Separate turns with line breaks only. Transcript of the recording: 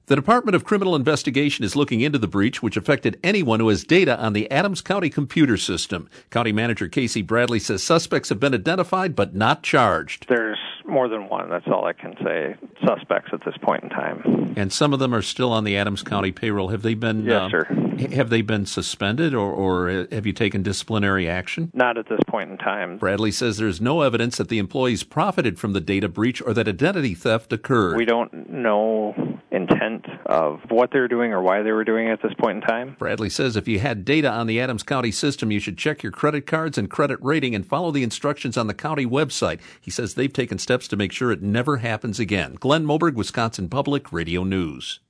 The Department of Criminal Investigation is looking into the breach, which affected anyone who has data on the Adams County computer system. County Manager Casey Bradley says suspects have been identified but not charged.
There's more than one. That's all I can say. Suspects at this point in time.
And some of them are still on the Adams County payroll. Have they been?
Yes, sir.
Have they been suspended or have you taken disciplinary action?
Not at this point in time.
Bradley says there's no evidence that the employees profited from the data breach or that identity theft occurred.
We don't know intent of what they're doing or why they were doing it at this point in time.
Bradley says if you had data on the Adams County system, you should check your credit cards and credit rating and follow the instructions on the county website. He says they've taken steps to make sure it never happens again. Glenn Moberg, Wisconsin Public Radio News.